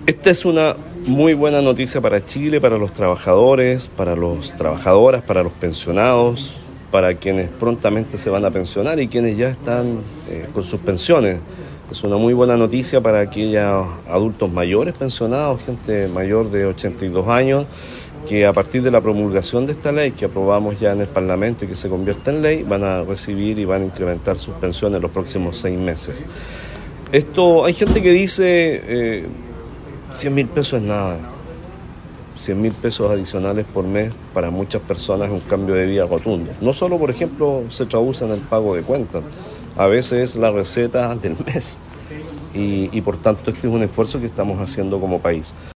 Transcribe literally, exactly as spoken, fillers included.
Esta es una muy buena noticia para Chile, para los trabajadores, para las trabajadoras, para los pensionados, para quienes prontamente se van a pensionar y quienes ya están eh, con sus pensiones. Es una muy buena noticia para aquellos adultos mayores pensionados, gente mayor de ochenta y dos años, que a partir de la promulgación de esta ley que aprobamos ya en el Parlamento y que se convierte en ley, van a recibir y van a incrementar sus pensiones en los próximos seis meses. Esto, hay gente que dice... Eh, cien mil pesos es nada. cien mil pesos adicionales por mes para muchas personas es un cambio de vida rotundo. No solo, por ejemplo, se traduce en el pago de cuentas, a veces es la receta del mes. Y, y por tanto este es un esfuerzo que estamos haciendo como país.